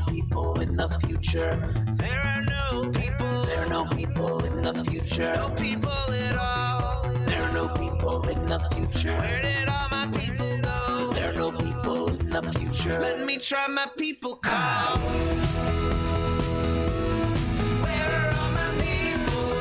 people in the future. There are no people. There are no people in the future. No people at all. There are no people in the future. Where did all my people go? There are no people in the future. Let me try my people call. Where are all my people?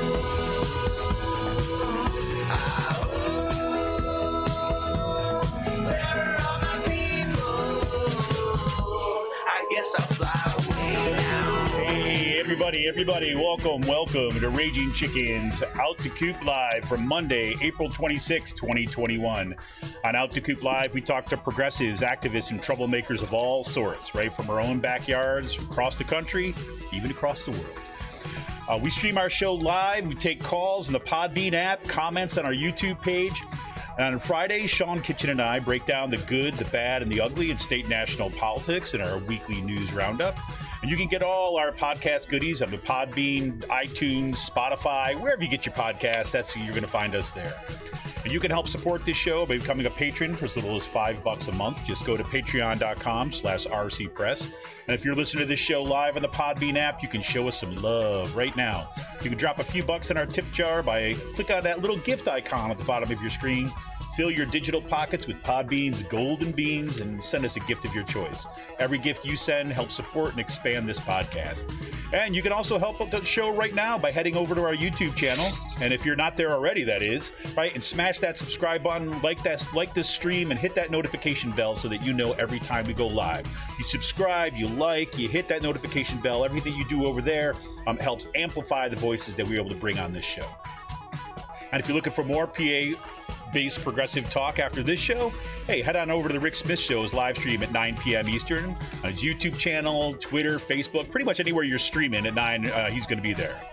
Where are all my people? I guess I'll fly away now. Hey, everybody, welcome to Raging Chickens Out to Coop Live from Monday, April 26, 2021. On Out to Coop Live, we talk to progressives, activists, and troublemakers of all sorts, right from our own backyards, across the country, even across the world. We stream our show live, we take calls on the Podbean app, comments on our YouTube page. And on Friday, Sean Kitchen and I break down the good, the bad, and the ugly in state and national politics in our weekly news roundup. And you can get all our podcast goodies on the Podbean, iTunes, Spotify, wherever you get your podcasts. That's you're going to find us there. And you can help support this show by becoming a patron for as little as $5 a month. Just go to patreon.com/rcpress. And if you're listening to this show live on the Podbean app, you can show us some love right now. You can drop a few bucks in our tip jar by click on that little gift icon at the bottom of your screen. Fill your digital pockets with Podbean's golden beans and send us a gift of your choice. Every gift you send helps support and expand this podcast. And you can also help the show right now by heading over to our YouTube channel. And if you're not there already, that is, right, and smash that subscribe button, like this stream, and hit that notification bell so that you know every time we go live. You subscribe, you like, you hit that notification bell. Everything you do over there helps amplify the voices that we're able to bring on this show. And if you're looking for more PA-based progressive talk after this show, hey, head on over to the Rick Smith Show's live stream at 9 p.m. Eastern on his YouTube channel, Twitter, Facebook, pretty much anywhere you're streaming at 9, he's going to be there.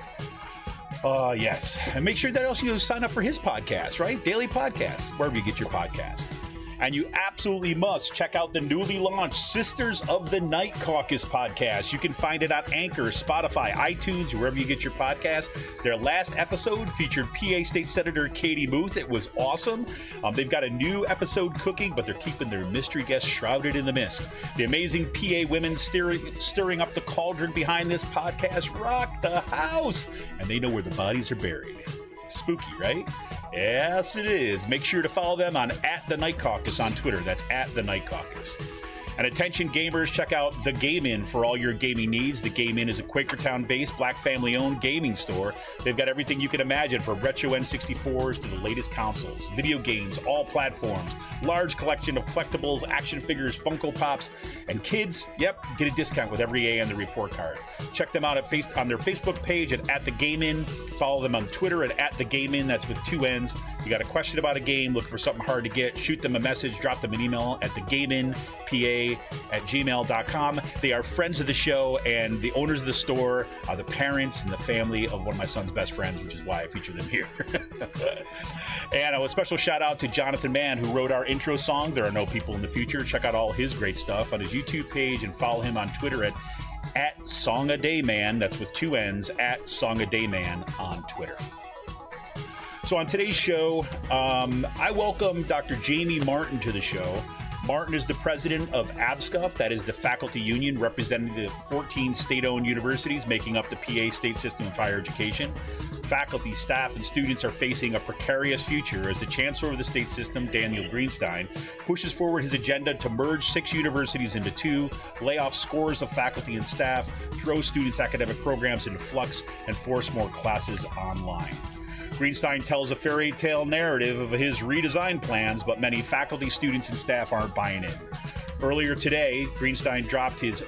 Yes. And make sure that also you sign up for his podcast, right? Daily podcast, wherever you get your podcast. And you absolutely must check out the newly launched Sisters of the Night Caucus podcast. You can find it on Anchor, Spotify, iTunes, wherever you get your podcast. Their last episode featured PA State Senator Katie Muth. It was awesome. They've got a new episode cooking, but they're keeping their mystery guests shrouded in the mist. The amazing PA women stirring up the cauldron behind this podcast rock the house. And they know where the bodies are buried. Spooky, right? Yes, it is. Make sure to follow them on @TheNightCaucus on Twitter. That's @TheNightCaucus. And attention gamers, check out The Game Inn for all your gaming needs. The Game Inn is a Quakertown-based, black family-owned gaming store. They've got everything you can imagine, from retro N64s to the latest consoles, video games, all platforms, large collection of collectibles, action figures, Funko Pops, and kids, yep, get a discount with every A on the report card. Check them out on their Facebook page at The Game Inn. Follow them on Twitter at The Game Inn. That's with 2 N's. You got a question about a game, looking for something hard to get, shoot them a message, drop them an email at thegameinpa@gmail.com. They are friends of the show, and the owners of the store are the parents and the family of one of my son's best friends, which is why I feature them here. And a special shout out to Jonathan Mann, who wrote our intro song, There Are No People in the Future. Check out all his great stuff on his YouTube page and follow him on Twitter at @SongADayMan. That's with 2 N's, @SongADayMan on Twitter. So on today's show, I welcome Dr. Jamie Martin to the show. Martin is the president of ABSCUF, that is the faculty union representing the 14 state-owned universities making up the PA state system of higher education. Faculty, staff, and students are facing a precarious future as the chancellor of the state system, Daniel Greenstein, pushes forward his agenda to merge 6 universities into 2, lay off scores of faculty and staff, throw students' academic programs into flux, and force more classes online. Greenstein tells a fairy tale narrative of his redesign plans, but many faculty, students, and staff aren't buying in. Earlier today, Greenstein dropped his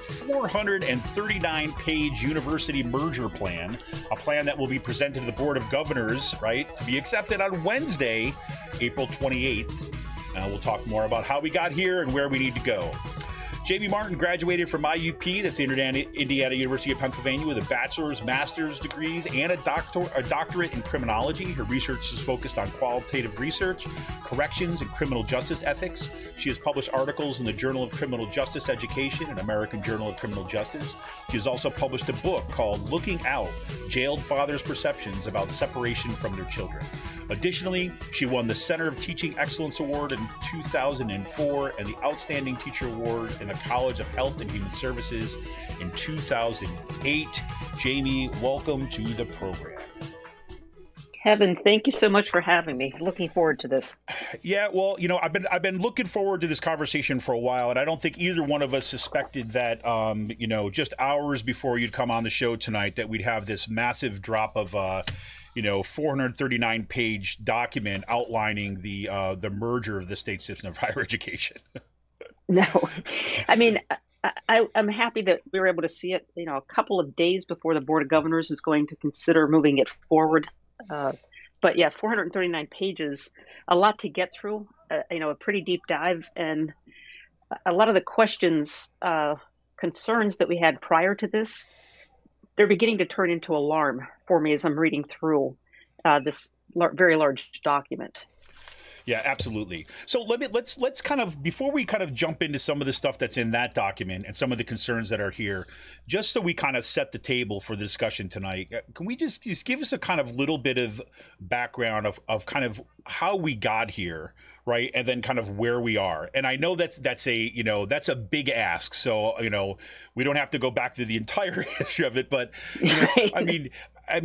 439-page university merger plan, a plan that will be presented to the Board of Governors, right, to be accepted on Wednesday, April 28th. We'll talk more about how we got here and where we need to go. Jamie Martin graduated from IUP, that's Indiana University of Pennsylvania, with a bachelor's, master's degrees, and a doctorate in criminology. Her research is focused on qualitative research, corrections, and criminal justice ethics. She has published articles in the Journal of Criminal Justice Education and American Journal of Criminal Justice. She has also published a book called Looking Out: Jailed Fathers' Perceptions About Separation from Their Children. Additionally, she won the Center of Teaching Excellence Award in 2004 and the Outstanding Teacher Award in the College of Health and Human Services in 2008. Jamie, welcome to the program. Kevin, thank you so much for having me. Looking forward to this. Yeah, well, I've been looking forward to this conversation for a while, and I don't think either one of us suspected that, just hours before you'd come on the show tonight, that we'd have this massive drop of, 439-page document outlining the merger of the state system of higher education. No, I mean, I'm happy that we were able to see it, a couple of days before the Board of Governors is going to consider moving it forward. But yeah, 439 pages, a lot to get through, a pretty deep dive, and a lot of the questions, concerns that we had prior to this, they're beginning to turn into alarm for me as I'm reading through this very large document. Yeah, absolutely. So let's kind of, before we kind of jump into some of the stuff that's in that document and some of the concerns that are here, just so we kind of set the table for the discussion tonight, can we just give us a kind of little bit of background of kind of how we got here, right? And then kind of where we are. And I know that's a big ask. So, we don't have to go back to the entire history of it, but let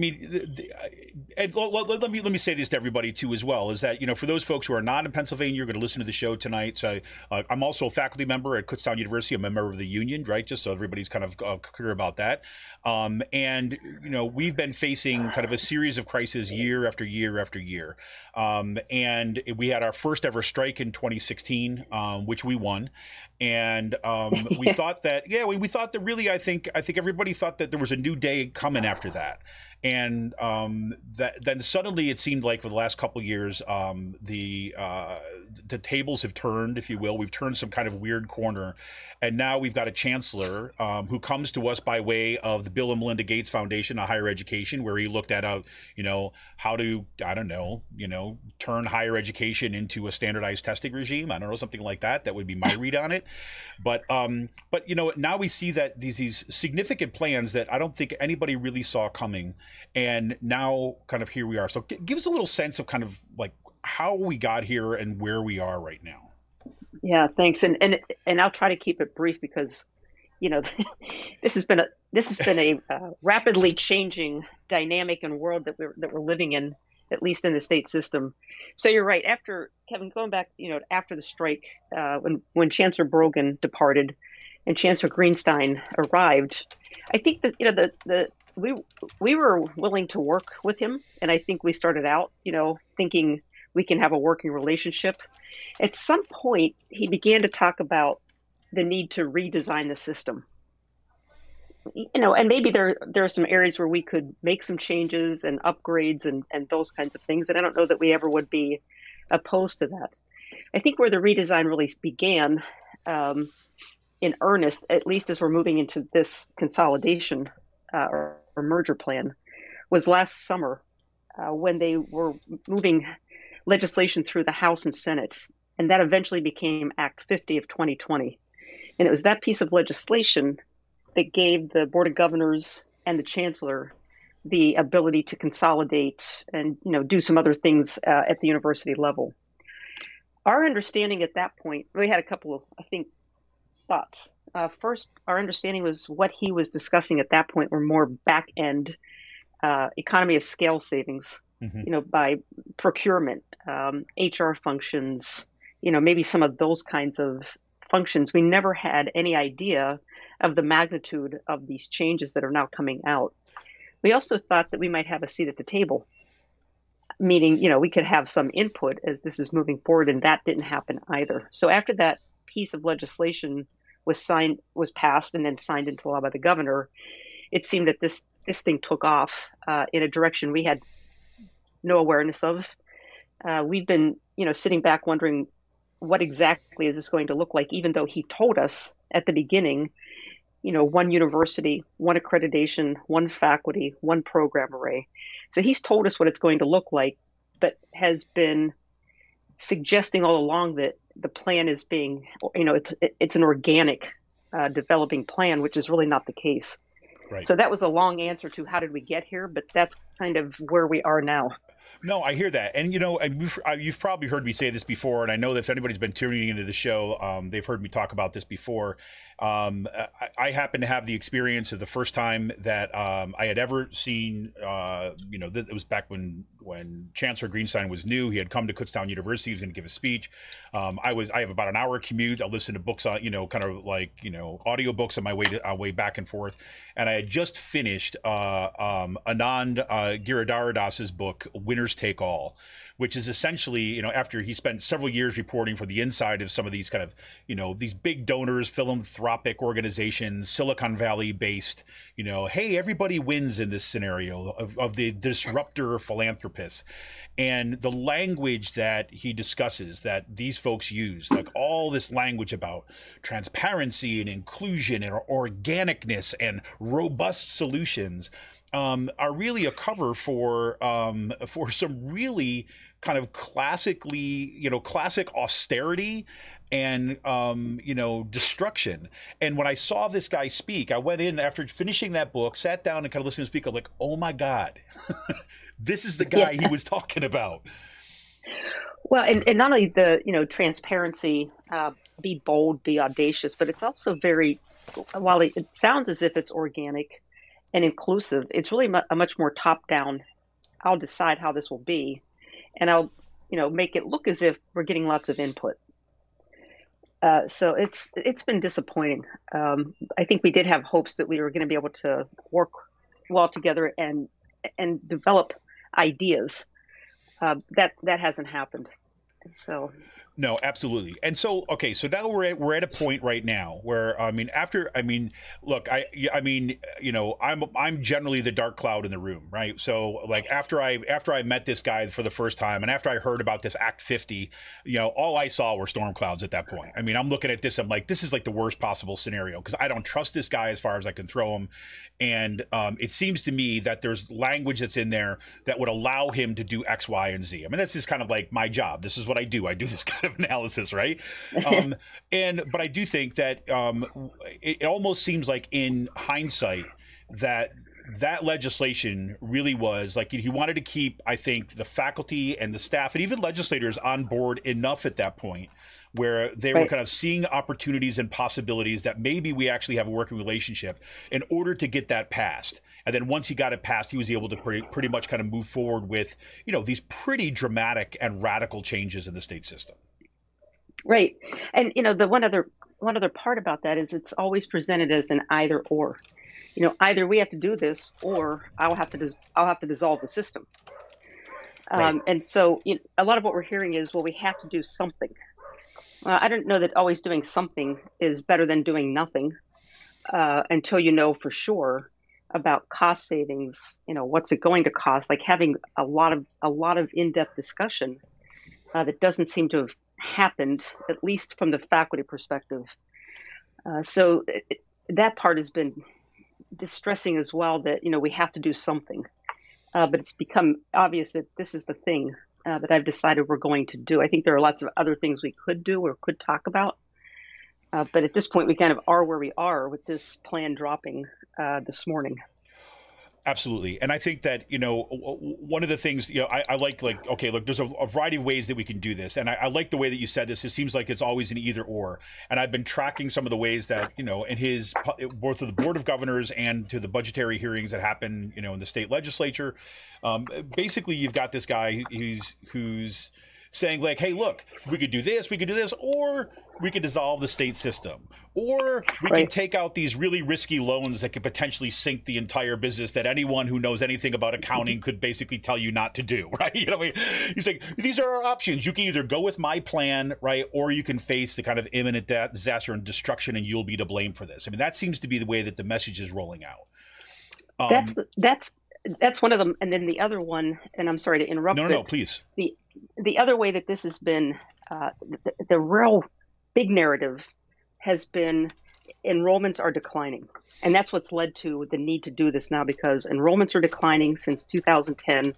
me say this to everybody too as well, is that for those folks who are not in Pennsylvania, you're going to listen to the show tonight. So I'm also a faculty member at Kutztown University. I'm a member of the union, right? Just so everybody's kind of clear about that. And we've been facing kind of a series of crises year after year after year. And we had our first ever strike in 2016, which we won. And we thought that, we thought that really, I think everybody thought that there was a new day coming after that. And then suddenly it seemed like for the last couple of years, the tables have turned, if you will. We've turned some kind of weird corner. And now we've got a chancellor who comes to us by way of the Bill and Melinda Gates Foundation on Higher Education, where he looked at how to, turn higher education into a standardized testing regime. I don't know, something like that. That would be my read on it. But now we see that these significant plans that I don't think anybody really saw coming, and now kind of here we are. So give us a little sense of kind of like how we got here and where we are right now. Yeah, thanks. And I'll try to keep it brief because, this has been a rapidly changing dynamic and world that we're living in, at least in the state system. So you're right. After Kevin, going back, after the strike, when Chancellor Brogan departed and Chancellor Greenstein arrived, I think that we were willing to work with him, and I think we started out, thinking we can have a working relationship. At some point, he began to talk about the need to redesign the system. And maybe there are some areas where we could make some changes and upgrades and those kinds of things. And I don't know that we ever would be opposed to that. I think where the redesign really began in earnest, at least as we're moving into this consolidation or merger plan, was last summer when they were moving legislation through the House and Senate. And that eventually became Act 50 of 2020. And it was that piece of legislation that gave the Board of Governors and the Chancellor the ability to consolidate and do some other things at the university level. Our understanding at that point, we had a couple of, I think, thoughts. First, our understanding was what he was discussing at that point were more back-end economy of scale savings, by procurement, HR functions, maybe some of those kinds of functions. We never had any idea of the magnitude of these changes that are now coming out. We also thought that we might have a seat at the table, meaning, we could have some input as this is moving forward, and that didn't happen either. So after that piece of legislation was passed and then signed into law by the governor, it seemed that this thing took off in a direction we had no awareness of. We've been, sitting back wondering what exactly is this going to look like, even though he told us at the beginning, one university, one accreditation, one faculty, one program array. So he's told us what it's going to look like, but has been suggesting all along that the plan is being, it's an organic developing plan, which is really not the case. Right. So that was a long answer to how did we get here, but that's kind of where we are now. No, I hear that, and you've probably heard me say this before, and I know that if anybody's been tuning into the show, they've heard me talk about this before. I happen to have the experience of the first time that I had ever seen. It was back when Chancellor Greenstein was new. He had come to Kutztown University. He was going to give a speech. I have about an hour commute. I listen to books on, kind of like audio books on my way back and forth. And I had just finished Anand Giridharadas's book Winners Take All, which is essentially after he spent several years reporting for the inside of some of these kind of these big donors, philanthropic organizations, Silicon Valley based, hey, everybody wins in this scenario of the disruptor philanthropists. And the language that he discusses that these folks use, like all this language about transparency and inclusion and organicness and robust solutions, are really a cover for some really kind of classic austerity and destruction. And when I saw this guy speak, I went in after finishing that book, sat down and kind of listened to him speak. I'm like, oh my God, this is the guy he was talking about. Well, and not only the transparency, be bold, be audacious, but it's also while it sounds as if it's organic and inclusive, it's really a much more top-down. I'll decide how this will be, and I'll make it look as if we're getting lots of input. So it's been disappointing. I think we did have hopes that we were going to be able to work well together and develop ideas. That hasn't happened. So. No, absolutely. And so, okay, so now we're at a point right now where, look, I'm generally the dark cloud in the room, right? So like after I met this guy for the first time and after I heard about this Act 50, all I saw were storm clouds at that point. I mean, I'm looking at this, I'm like, this is like the worst possible scenario because I don't trust this guy as far as I can throw him. And it seems to me that there's language that's in there that would allow him to do X, Y, and Z. I mean, that's just kind of like my job. This is what I do. I do this kind of analysis, right? But I do think that it almost seems like in hindsight that legislation really was like he wanted to keep, I think, the faculty and the staff and even legislators on board enough at that point where they were kind of seeing opportunities and possibilities that maybe we actually have a working relationship in order to get that passed. And then once he got it passed, he was able to pretty much kind of move forward with, these pretty dramatic and radical changes in the state system. Right. And, the one other part about that is it's always presented as an either or. Either we have to do this or I'll have to dissolve the system. Right. And so a lot of what we're hearing is, well, we have to do something. I don't know that always doing something is better than doing nothing until you know for sure about cost savings. What's it going to cost? Like having a lot of in-depth discussion that doesn't seem to have happened, at least from the faculty perspective. So that part has been distressing as well, that we have to do something, but it's become obvious that this is the thing that I've decided we're going to do. I think there are lots of other things we could do or could talk about, but at this point we kind of are where we are with this plan dropping this morning. Absolutely. And I think that, one of the things, I like, okay, look, there's a variety of ways that we can do this. And I like the way that you said this. It seems like it's always an either or. And I've been tracking some of the ways that, in both of the Board of Governors and to the budgetary hearings that happen, in the state legislature. Basically, you've got this guy who's saying like, hey, look, we could do this, or we could dissolve the state system, or we can take out these really risky loans that could potentially sink the entire business that anyone who knows anything about accounting could basically tell you not to do, right? He's like, these are our options. You can either go with my plan, right, or you can face the kind of imminent disaster and destruction, and you'll be to blame for this. I mean, that seems to be the way that the message is rolling out. That's one of them. And then the other one, and I'm sorry to interrupt. No, please. The other way that this has been, the real big narrative has been enrollments are declining. And that's what's led to the need to do this now, because enrollments are declining since 2010.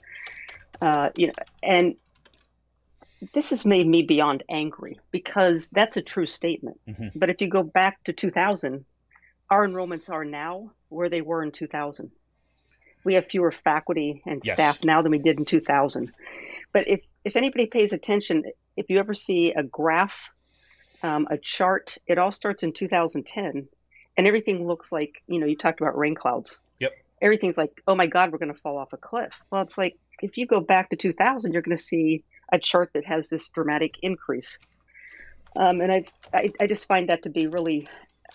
And this has made me beyond angry, because that's a true statement. Mm-hmm. But if you go back to 2000, our enrollments are now where they were in 2000. we have fewer faculty and Yes. staff now than we did in 2000. But if anybody pays attention, if you ever see a graph, a chart, it all starts in 2010, and everything looks like, you talked about rain clouds. Yep. Everything's like, oh my God, we're going to fall off a cliff. Well, it's like, if you go back to 2000, you're going to see a chart that has this dramatic increase. And I just find that to be really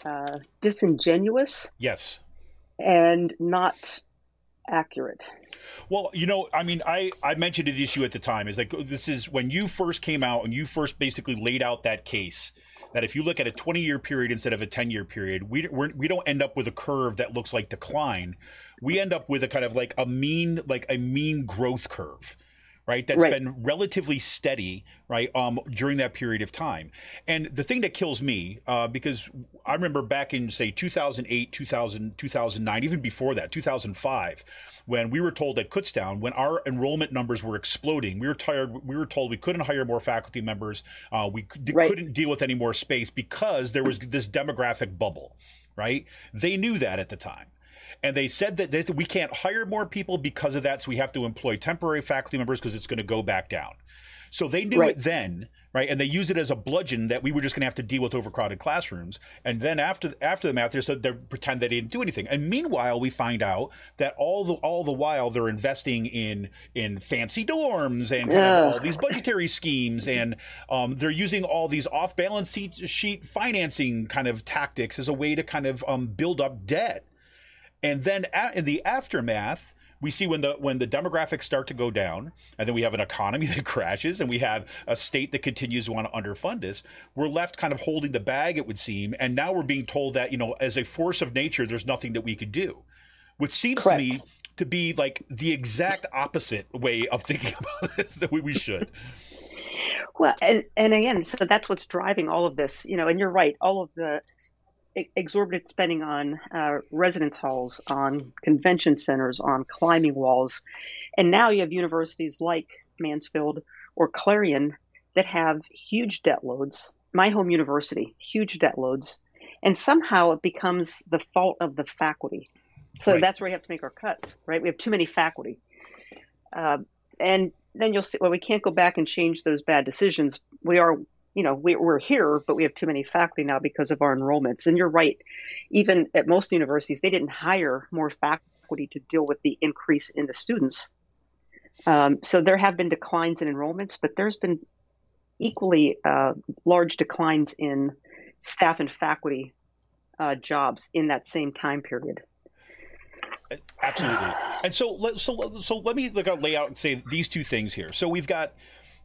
disingenuous. Yes. And not accurate. Well, I mentioned the issue at the time is like, this is when you first came out and you first basically laid out that case that if you look at a 20-year period instead of a 10-year period, we don't end up with a curve that looks like decline. We end up with a kind of like a mean growth curve. Right. That's been relatively steady, right, during that period of time. And the thing that kills me, because I remember back in, say, 2008, 2009, even before that, 2005, when we were told at Kutztown, when our enrollment numbers were exploding, we were told we couldn't hire more faculty members. We couldn't deal with any more space because there was this demographic bubble. Right. They knew that at the time. And they said that we can't hire more people because of that, so we have to employ temporary faculty members because it's going to go back down. So they knew it then, right? And they used it as a bludgeon that we were just going to have to deal with overcrowded classrooms. And then after the math, they pretend they didn't do anything. And meanwhile, we find out that all the while they're investing in fancy dorms and kind of all these budgetary schemes, and they're using all these off-balance sheet financing kind of tactics as a way to kind of build up debt. And then in the aftermath, we see when the demographics start to go down, and then we have an economy that crashes, and we have a state that continues to want to underfund us. We're left kind of holding the bag, it would seem, and now we're being told that, as a force of nature, there's nothing that we could do, which seems to me to be like the exact opposite way of thinking about this that we should. Well, and again, so that's what's driving all of this, and you're right, all of the exorbitant spending on residence halls, on convention centers, on climbing walls. And now you have universities like Mansfield or Clarion that have huge debt loads. My home university, huge debt loads. And somehow it becomes the fault of the faculty. So that's where we have to make our cuts, right? We have too many faculty. And then you'll see, well, we can't go back and change those bad decisions. We're here, but we have too many faculty now because of our enrollments. And you're right. Even at most universities, they didn't hire more faculty to deal with the increase in the students. So there have been declines in enrollments, but there's been equally large declines in staff and faculty jobs in that same time period. Absolutely. And so let me lay out and say these two things here. So we've got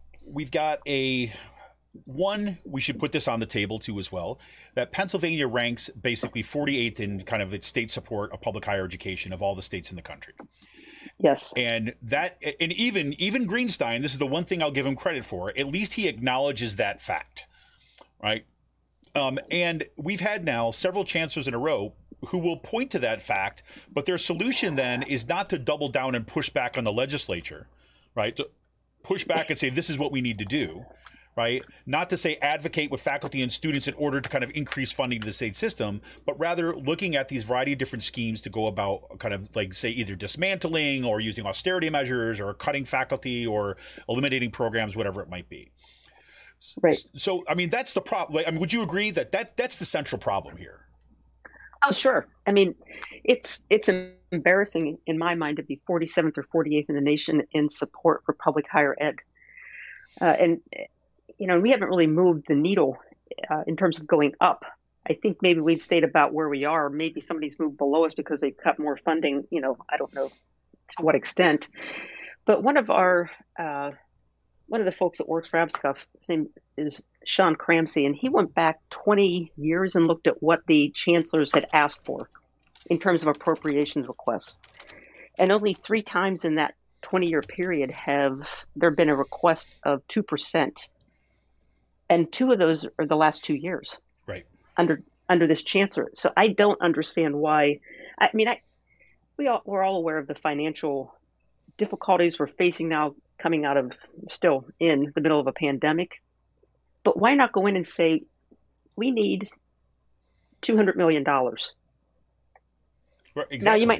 one, we should put this on the table too as well, that Pennsylvania ranks basically 48th in kind of its state support of public higher education of all the states in the country. Yes. And even Greenstein, this is the one thing I'll give him credit for, at least he acknowledges that fact, right? And we've had now several chancellors in a row who will point to that fact, but their solution then is not to double down and push back on the legislature, right? To push back and say, this is what we need to do. Right? Not to say advocate with faculty and students in order to kind of increase funding to the state system, but rather looking at these variety of different schemes to go about kind of like, say, either dismantling or using austerity measures or cutting faculty or eliminating programs, whatever it might be. Right. So, I mean, that's the problem. I mean, would you agree that that's the central problem here? Oh, sure. I mean, it's embarrassing in my mind to be 47th or 48th in the nation in support for public higher ed. And we haven't really moved the needle in terms of going up. I think maybe we've stayed about where we are. Maybe somebody's moved below us because they cut more funding. I don't know to what extent. But one of the folks that works for ABSCUF, his name is Sean Cramsey, and he went back 20 years and looked at what the chancellors had asked for in terms of appropriations requests. And only 3 times in that 20-year period have there been a request of 2%. And 2 of those are the last 2 years, right? Under this chancellor. So I don't understand why. I mean, we're all aware of the financial difficulties we're facing now, coming out of still in the middle of a pandemic. But why not go in and say we need $200 million? Right, exactly. Now you might not get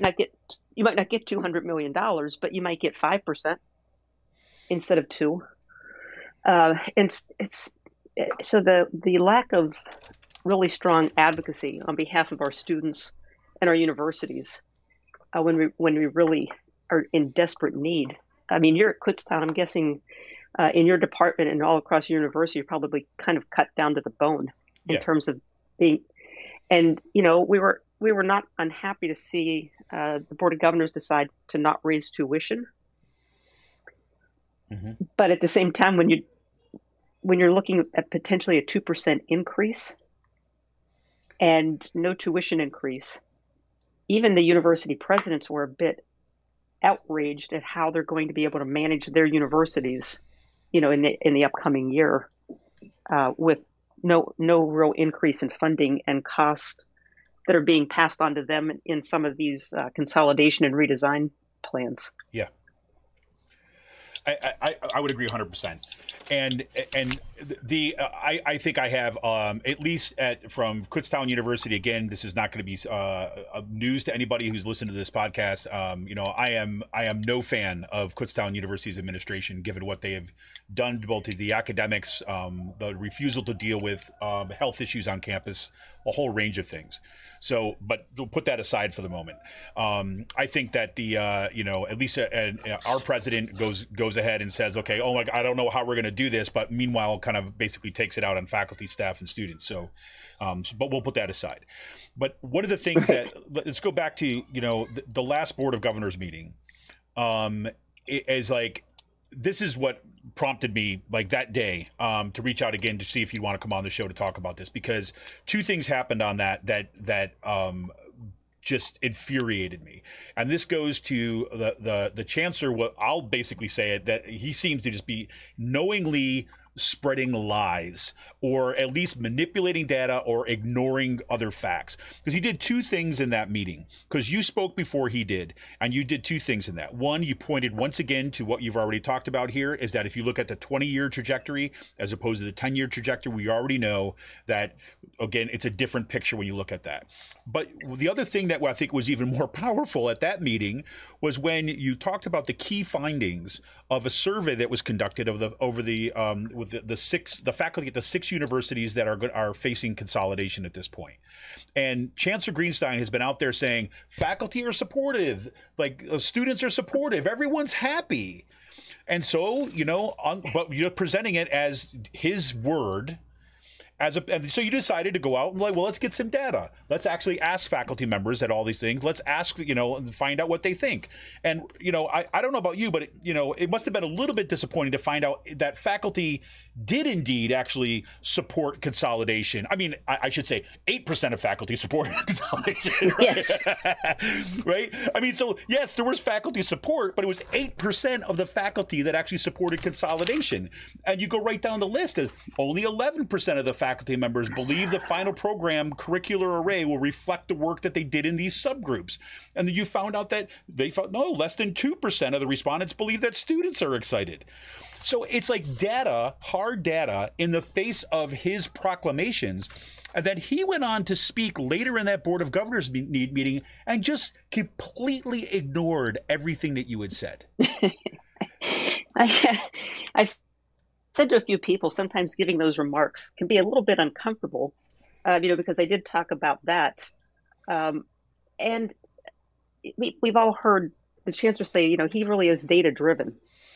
get $200 million, but you might get 5% instead of 2. And it's so the lack of really strong advocacy on behalf of our students and our universities when we really are in desperate need. I mean, you're at Kutztown. I'm guessing in your department and all across your university, you're probably kind of cut down to the bone in terms of being. And we were not unhappy to see the Board of Governors decide to not raise tuition. Mm-hmm. But at the same time, when you're looking at potentially a 2% increase and no tuition increase, even the university presidents were a bit outraged at how they're going to be able to manage their universities, in the upcoming year, with no real increase in funding and costs that are being passed on to them in some of these consolidation and redesign plans. Yeah. I would agree 100%. And I think I have at least from Kutztown University, again, this is not going to be news to anybody who's listened to this podcast. I am no fan of Kutztown University's administration, given what they have done both to the academics, the refusal to deal with health issues on campus, a whole range of things. So, but we'll put that aside for the moment. I think that at least our president goes ahead and says, okay, oh my God, I don't know how we're going to do this, but meanwhile, kind of basically takes it out on faculty, staff, and students. So, but we'll put that aside. But one of the things that let's go back to the last Board of Governors meeting, is like. This is what prompted me like that day to reach out again to see if you want to come on the show to talk about this, because two things happened on that just infuriated me. And this goes to the chancellor. What I'll basically say it, that he seems to just be knowingly spreading lies, or at least manipulating data or ignoring other facts. Because he did two things in that meeting, because you spoke before he did, and you did two things in that. One, you pointed once again to what you've already talked about here, is that if you look at the 20-year trajectory as opposed to the 10-year trajectory, we already know that, again, it's a different picture when you look at that. But the other thing that I think was even more powerful at that meeting was when you talked about the key findings of a survey that was conducted with the faculty at the 6 universities that are facing consolidation at this point. And Chancellor Greenstein has been out there saying faculty are supportive, like students are supportive, everyone's happy. And so, but you're presenting it as his word. And so you decided to go out and let's get some data. Let's actually ask faculty members at all these things. Let's ask, and find out what they think. And, I don't know about you, but, it must have been a little bit disappointing to find out that faculty did indeed actually support consolidation. I mean, I should say 8% of faculty supported consolidation. Right? Yes. Right? I mean, so yes, there was faculty support, but it was 8% of the faculty that actually supported consolidation. And you go right down the list, only 11% of the faculty members believe the final program curricular array will reflect the work that they did in these subgroups. And then you found out that they thought, no, less than 2% of the respondents believe that students are excited. So it's like data, hard data, in the face of his proclamations. And then he went on to speak later in that Board of Governors meeting and just completely ignored everything that you had said. I've said to a few people, sometimes giving those remarks can be a little bit uncomfortable, because I did talk about that. And we've all heard the chancellor say, he really is data driven.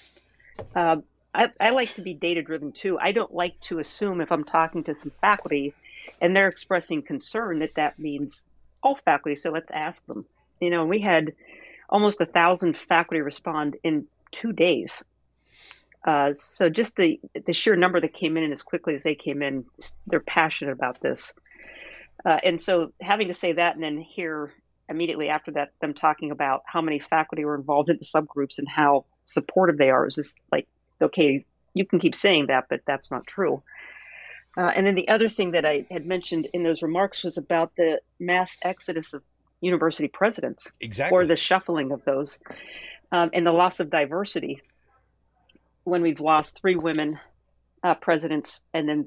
I like to be data driven too. I don't like to assume if I'm talking to some faculty and they're expressing concern that means all faculty. So let's ask them. We had almost 1,000 faculty respond in 2 days. So just the sheer number that came in and as quickly as they came in, they're passionate about this. And so having to say that and then hear immediately after that them talking about how many faculty were involved in the subgroups and how supportive they are is just like, okay, you can keep saying that, but that's not true. And then the other thing that I had mentioned in those remarks was about the mass exodus of university presidents. Exactly. Or the shuffling of those, and the loss of diversity. When we've lost 3 women presidents, and then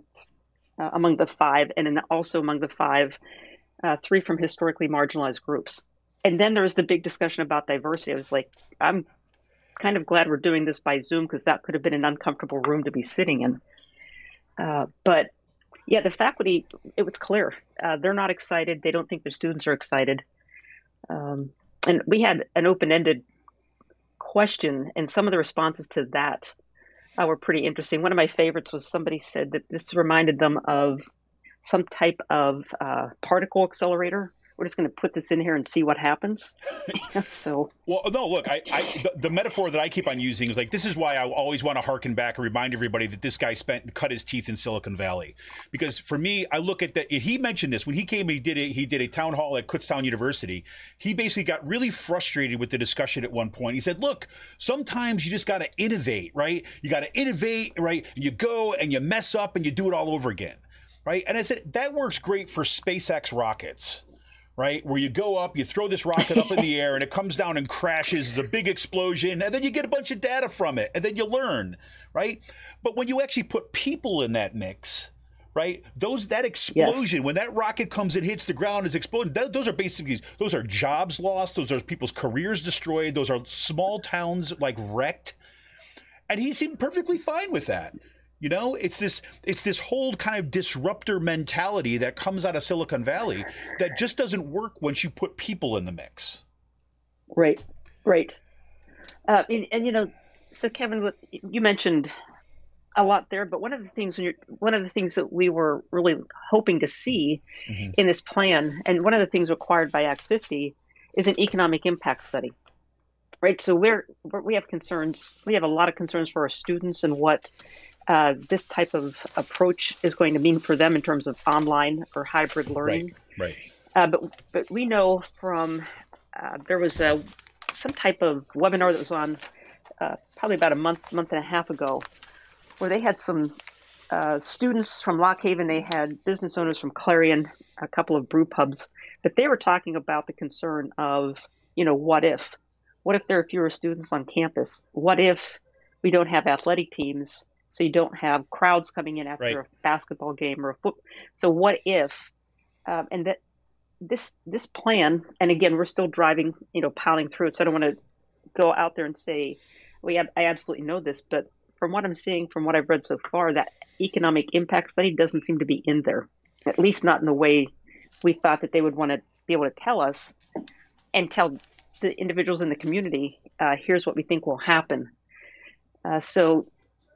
among the 5, and then also among the 5, 3 from historically marginalized groups. And then there was the big discussion about diversity. I was like, I'm kind of glad we're doing this by Zoom because that could have been an uncomfortable room to be sitting in. But yeah, the faculty, it was clear. They're not excited. They don't think their students are excited. And we had an open-ended question, and some of the responses to that were pretty interesting. One of my favorites was somebody said that this reminded them of some type of particle accelerator. We're just going to put this in here and see what happens. So, well, no, look, the metaphor that I keep on using is like, this is why I always want to harken back and remind everybody that this guy cut his teeth in Silicon Valley. Because for me, I look at that. He mentioned this when he came. He did a town hall at Kutztown University. He basically got really frustrated with the discussion at one point. He said, "Look, sometimes you just got to innovate, right? You got to innovate, right? And you go and you mess up and you do it all over again, right?" And I said that works great for SpaceX rockets. Right, where you go up, you throw this rocket up in the air, and it comes down and crashes. There's a big explosion, and then you get a bunch of data from it, and then you learn, right? But when you actually put people in that mix, right, that explosion, yes, when that rocket comes and hits the ground, is exploding. Those are jobs lost. Those are people's careers destroyed. Those are small towns like wrecked, and he seemed perfectly fine with that. You know, it's this whole kind of disruptor mentality that comes out of Silicon Valley that just doesn't work once you put people in the mix. Right. And you know, so Kevin, you mentioned a lot there, but one of the things that we were really hoping to see in this plan, and one of the things required by Act 50, is an economic impact study. Right. So we have concerns. We have a lot of concerns for our students and what this type of approach is going to mean for them in terms of online or hybrid learning. Right. But we know from there was some type of webinar that was on probably about a month and a half ago, where they had some students from Lock Haven. They had business owners from Clarion, a couple of brew pubs, but they were talking about the concern of, you know, what if there are fewer students on campus? What if we don't have athletic teams? So you don't have crowds coming in after a basketball game or a football. So what if, and that this plan, and again, we're still driving, plowing through it. So I don't want to go out there and say, I absolutely know this, but from what I'm seeing, from what I've read so far, that economic impact study doesn't seem to be in there, at least not in the way we thought that they would want to be able to tell us and tell the individuals in the community, here's what we think will happen. So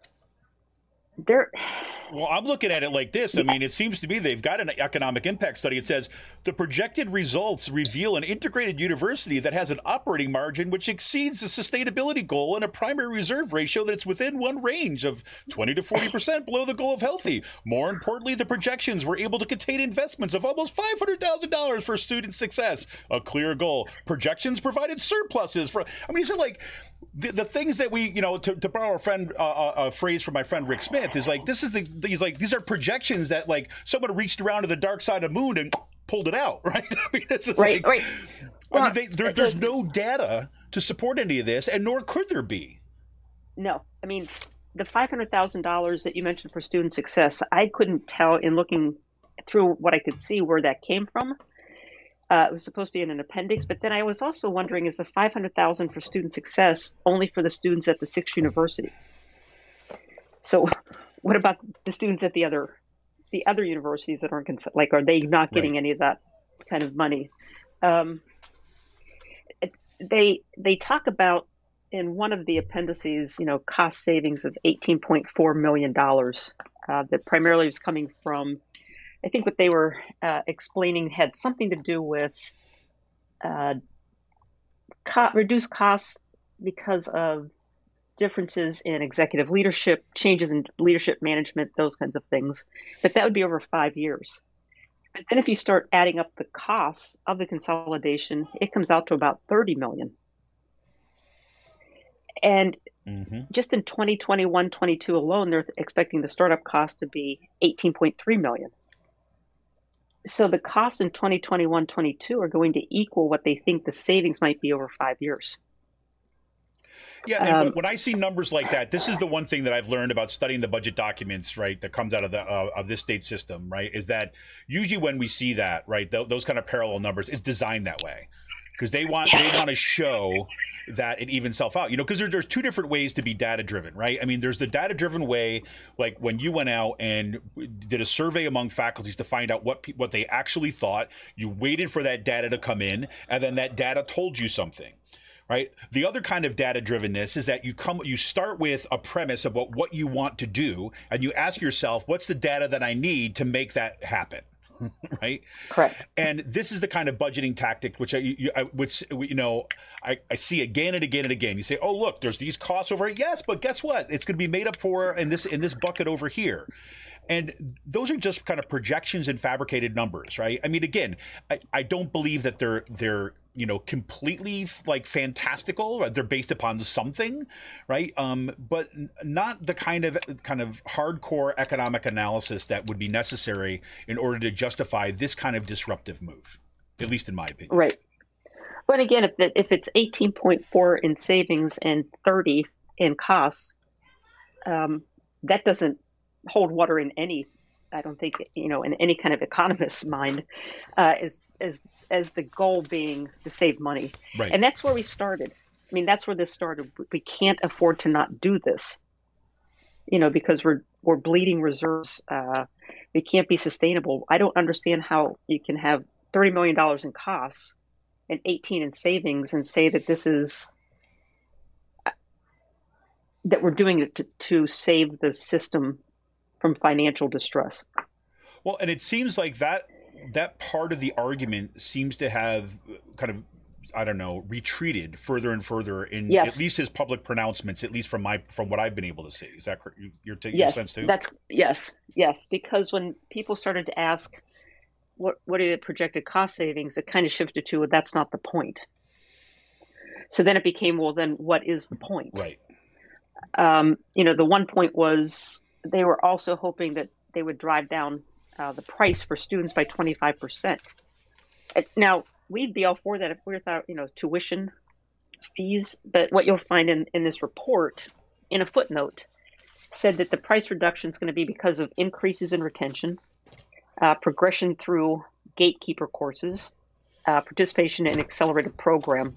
Well, I'm looking at it like this. I mean, it seems to me they've got an economic impact study. It says the projected results reveal an integrated university that has an operating margin which exceeds the sustainability goal and a primary reserve ratio that's within one range of 20 to 40% below the goal of healthy. More importantly, the projections were able to contain investments of almost $500,000 for student success, a clear goal. Projections provided surpluses these are like the things that we, to borrow a phrase from my friend Rick Smith, is like, these are projections that like someone reached around to the dark side of the moon and pulled it out, right? I mean, this is right. Well, there's no data to support any of this, and nor could there be. No, I mean, the $500,000 that you mentioned for student success, I couldn't tell in looking through what I could see where that came from. It was supposed to be in an appendix, but then I was also wondering, is the $500,000 for student success only for the students at the 6 universities? So what about the students at the other universities that aren't are they not getting any of that kind of money? They talk about in one of the appendices, cost savings of $18.4 million that primarily was coming from, I think what they were explaining had something to do with reduced costs because of differences in executive leadership, changes in leadership management, those kinds of things. But that would be over 5 years. And then if you start adding up the costs of the consolidation, it comes out to about $30 million. And just in 2021-22 alone, they're expecting the startup cost to be $18.3 million. So the costs in 2021-22 are going to equal what they think the savings might be over 5 years. Yeah, and when I see numbers like that, this is the one thing that I've learned about studying the budget documents, right, that comes out of the of this state system, right, is that usually when we see that, right, those kind of parallel numbers, it's designed that way. because they want to show that it evens itself out, because there's two different ways to be data driven, right? I mean, there's the data driven way, like when you went out and did a survey among faculties to find out what they actually thought. You waited for that data to come in, and then that data told you something. Right. The other kind of data drivenness is that you start with a premise about what you want to do, and you ask yourself, what's the data that I need to make that happen? Right. Correct. And this is the kind of budgeting tactic which I see again and again and again. You say, oh, look, there's these costs over here. Yes, but guess what? It's going to be made up for in this bucket over here. And those are just kind of projections and fabricated numbers, right? I mean, again, I don't believe that they're completely like fantastical. Right? They're based upon something, right? But not the kind of hardcore economic analysis that would be necessary in order to justify this kind of disruptive move, at least in my opinion. Right. But again, if it's 18.4 in savings and 30 in costs, that doesn't hold water in any, I don't think, in any kind of economist's mind, as the goal being to save money. Right. And that's where we started. I mean, that's where this started. We can't afford to not do this, because we're bleeding reserves. It can't be sustainable. I don't understand how you can have $30 million in costs and 18 in savings and say that this is that we're doing it to save the system from financial distress. Well, and it seems like that part of the argument seems to have kind of, I don't know, retreated further and further in at least his public pronouncements, at least from what I've been able to see. Is that your sense too? Yes. Because when people started to ask what are the projected cost savings, it kind of shifted to, that's not the point. So then it became, well, then what is the point? Right. The one point was they were also hoping that they would drive down the price for students by 25%. Now, we'd be all for that if we thought, tuition fees. But what you'll find in this report, in a footnote, said that the price reduction is going to be because of increases in retention, progression through gatekeeper courses, participation in accelerated program,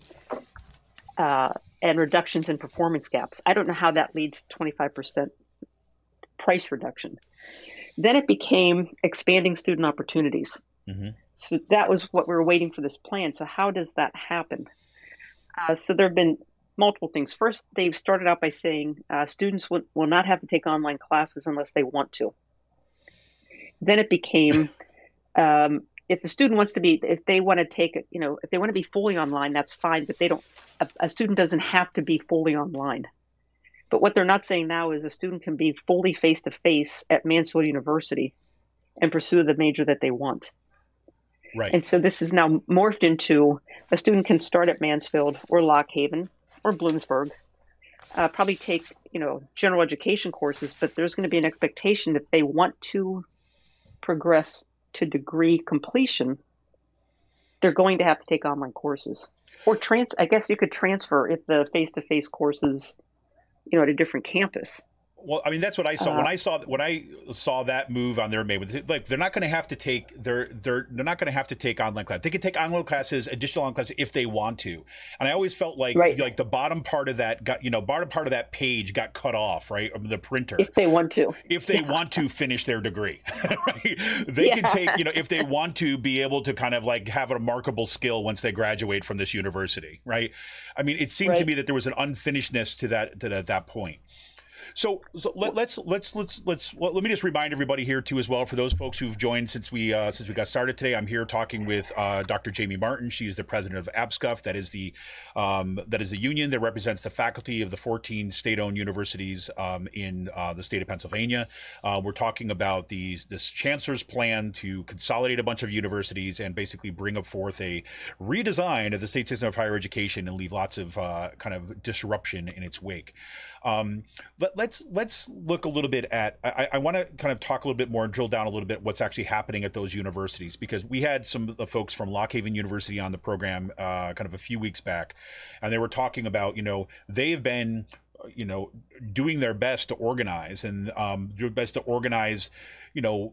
and reductions in performance gaps. I don't know how that leads to 25% price reduction. Then it became expanding student opportunities. Mm-hmm. So that was what we were waiting for this plan. So how does that happen? So there have been multiple things. First, they've started out by saying students will not have to take online classes unless they want to. Then it became if the student wants to be, if they want to take it, if they want to be fully online, that's fine. But a student doesn't have to be fully online. But what they're not saying now is a student can be fully face-to-face at Mansfield University and pursue the major that they want. Right. And so this is now morphed into a student can start at Mansfield or Lock Haven or Bloomsburg, probably take, general education courses, but there's going to be an expectation that they want to progress to degree completion, they're going to have to take online courses. Or I guess you could transfer if the face-to-face courses at a different campus. Well, I mean, that's what I saw when I saw that move on their made. Like, they're not going to have to take they're not going to have to take online classes. They can take online classes, additional online classes if they want to. And I always felt like the bottom part of that bottom part of that page got cut off, right? The printer. If they want to. If they want to finish their degree, right? They can take, if they want to be able to kind of like have a remarkable skill once they graduate from this university, right? I mean, it seemed to me that there was an unfinishedness to that point. So let me just remind everybody here too as well, for those folks who've joined since we got started today. I'm here talking with Dr. Jamie Martin. She is the president of APSCUF. That is the union that represents the faculty of the 14 state-owned universities in the state of Pennsylvania. We're talking about this chancellor's plan to consolidate a bunch of universities and basically bring up forth a redesign of the state system of higher education and leave lots of kind of disruption in its wake. Let's look a little bit at, I want to kind of talk a little bit more and drill down a little bit what's actually happening at those universities, because we had some of the folks from Lock Haven University on the program kind of a few weeks back, and they were talking about, they have been, doing their best to organize and do their best to organize,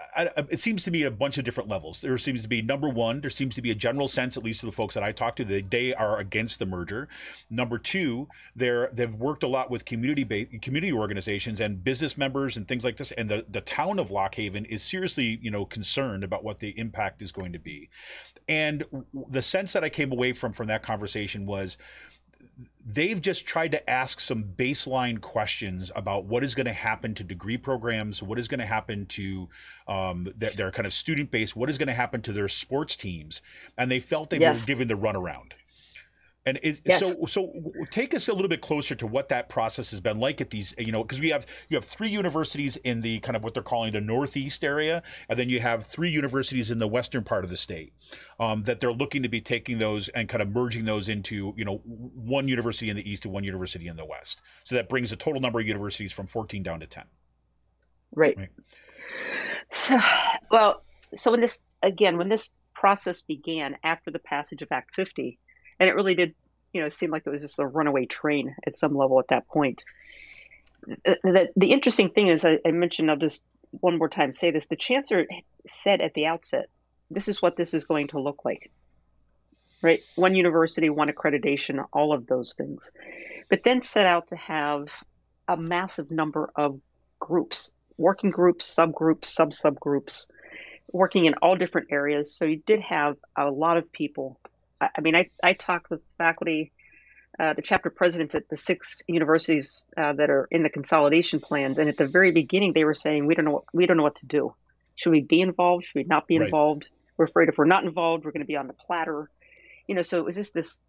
it seems to be a bunch of different levels. There seems to be, number one, there seems to be a general sense, at least to the folks that I talk to, that they are against the merger. Number two, they've worked a lot with community organizations and business members and things like this. And the town of Lock Haven is seriously, concerned about what the impact is going to be. And the sense that I came away from that conversation was, they've just tried to ask some baseline questions about what is going to happen to degree programs, what is going to happen to their kind of student base, what is going to happen to their sports teams, and they felt they were given the runaround. And so take us a little bit closer to what that process has been like at these, because you have 3 universities in the kind of what they're calling the Northeast area, and then you have 3 universities in the western part of the state that they're looking to be taking those and kind of merging those into, one university in the east and one university in the west. So that brings the total number of universities from 14 down to 10. Right. So when this process began after the passage of Act 50, and it really did, seem like it was just a runaway train at some level at that point. The interesting thing is, I mentioned, I'll just one more time say this, the chancellor said at the outset, this is what this is going to look like, right? One university, one accreditation, all of those things. But then set out to have a massive number of groups, working groups, subgroups, sub-subgroups, working in all different areas. So you did have a lot of people. I mean, I talked with faculty, the chapter presidents at the 6 universities that are in the consolidation plans, and at the very beginning, they were saying, "We don't know what to do. Should we be involved? Should we not be involved? We're afraid if we're not involved, we're going to be on the platter." So it was just this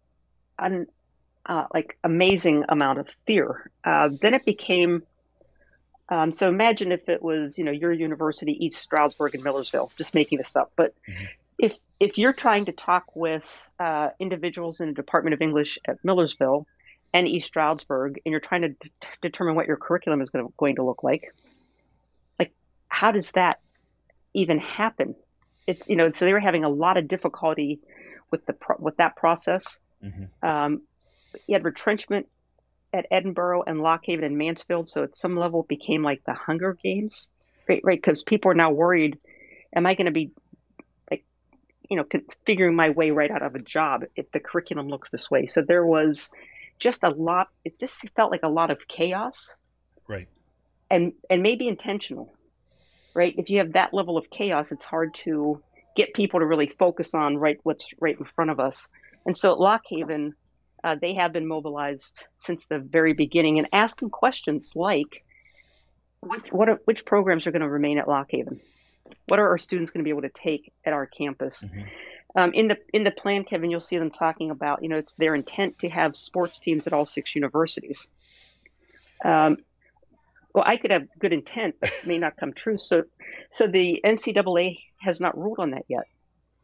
amazing amount of fear. Then it became so imagine if it was your university, East Stroudsburg and Millersville, just making this up, but. Mm-hmm. If you're trying to talk with individuals in the Department of English at Millersville and East Stroudsburg, and you're trying to determine what your curriculum is going to look like how does that even happen? It's so they were having a lot of difficulty with that process. Mm-hmm. You had retrenchment at Edinburgh and Lock Haven and Mansfield, so at some level it became like the Hunger Games, right? Because people are now worried, am I going to be figuring my way right out of a job if the curriculum looks this way? So there was just a lot. It just felt like a lot of chaos, right? And maybe intentional, right? If you have that level of chaos, it's hard to get people to really focus on what's right in front of us. And so at Lock Haven, they have been mobilized since the very beginning and asking questions like, which programs are going to remain at Lock Haven? What are our students going to be able to take at our campus? Mm-hmm. In the plan, Kevin, you'll see them talking about, it's their intent to have sports teams at all 6 universities. Well, I could have good intent, but it may not come true. So the NCAA has not ruled on that yet.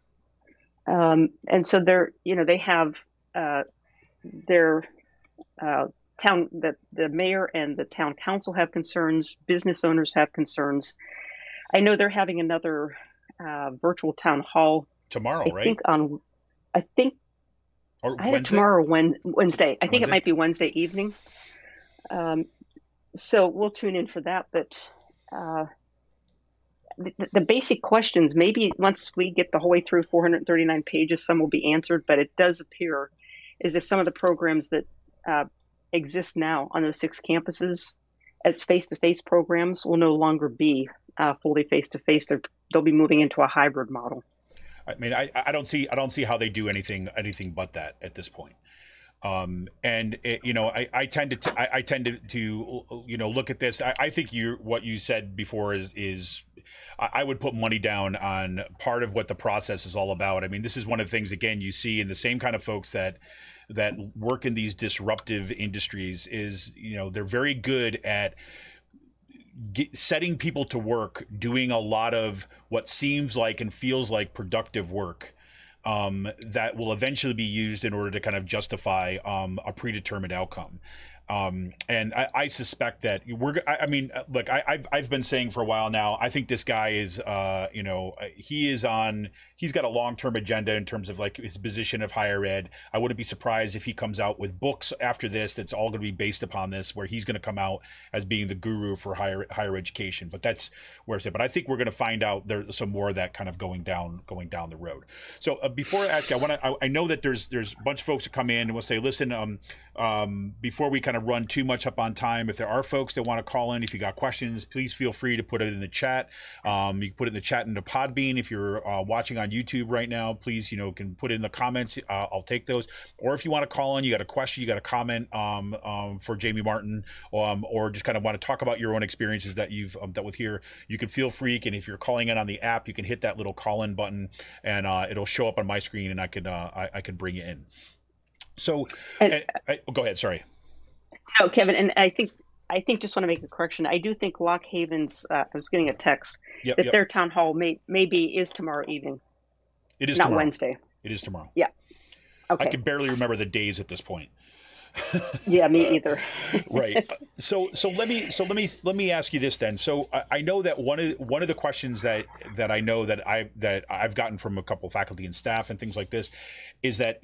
And so they have their town, the mayor and the town council have concerns. Business owners have concerns. I know they're having another virtual town hall tomorrow, right? I think or either tomorrow or Wednesday. I think it might be Wednesday evening. So we'll tune in for that. But the basic questions, maybe once we get the whole way through 439 pages, some will be answered. But it does appear as if some of the programs that exist now on those 6 campuses as face-to-face programs will no longer be fully face-to-face. They'll be moving into a hybrid model. I mean, I don't see how they do anything but that at this point. And I tend to look at this. I think what you said before is I would put money down on part of what the process is all about. I mean, this is one of the things, again, you see in the same kind of folks that work in these disruptive industries is, they're very good at setting people to work, doing a lot of what seems like and feels like productive work that will eventually be used in order to kind of justify a predetermined outcome. And I suspect that look, I've been saying for a while now, I think this guy is, he's got a long-term agenda in terms of like his position of higher ed. I wouldn't be surprised if he comes out with books after this that's all going to be based upon this, where he's going to come out as being the guru for higher education. But that's where it's at. But I think we're going to find out there's some more of that kind of going down the road. So before I know that there's a bunch of folks that come in and will say, listen, before we kind of run too much up on time, if there are folks that want to call in, if you got questions, please feel free to put it in the chat. You can put it in the chat into Podbean. If you're watching on YouTube right now, please, can put it in the comments. I'll take those. Or if you want to call in, you got a question, you got a comment for Jamie Martin, or just kind of want to talk about your own experiences that you've dealt with here, you can feel free. And if you're calling in on the app, you can hit that little call-in button, and it'll show up on my screen, and I could bring you in. So, go ahead. Sorry. No, Kevin, and I think just want to make a correction. I do think Lock Haven's. I was getting a text that their town hall is tomorrow evening. It is not tomorrow. Wednesday. It is tomorrow. Yeah. Okay. I can barely remember the days at this point. Yeah, me either. Right. So let me ask you this then. So I know that one of the questions that I know that I've gotten from a couple of faculty and staff and things like this is that,